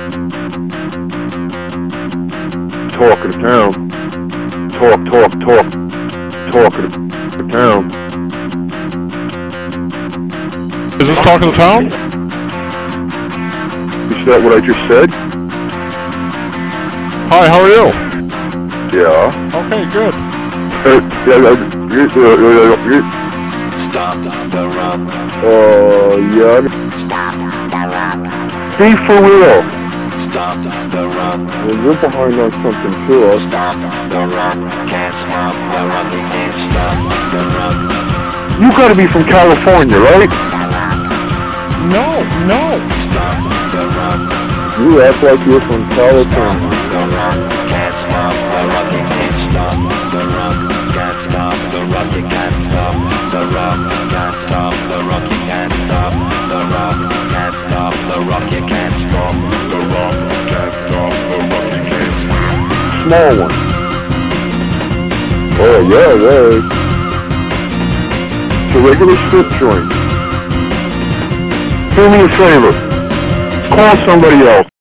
Talk of the town. Talk of the town. Is this Talk of the Town? Is that what I just said? Hi, how are you? Yeah. Okay, good. Stop the run. Yeah. Stop the run. Be for real. Stop the run. Well, you're behind on something too, huh? Stop the run. Can't stop the run. You can't stop the run. You gotta be from California, right? No. Stop the run. You act like you're from California. The run. Can't stop the run. You can't stop the run. Can't stop the run. You can't stop the run. Can't stop the run. You can't stop the run. Can't stop the run. You can't stop the run. Can't stop the run. You can't stop. Small one. Oh, yeah. It's a regular strip joint. Do me a favor. Call somebody else.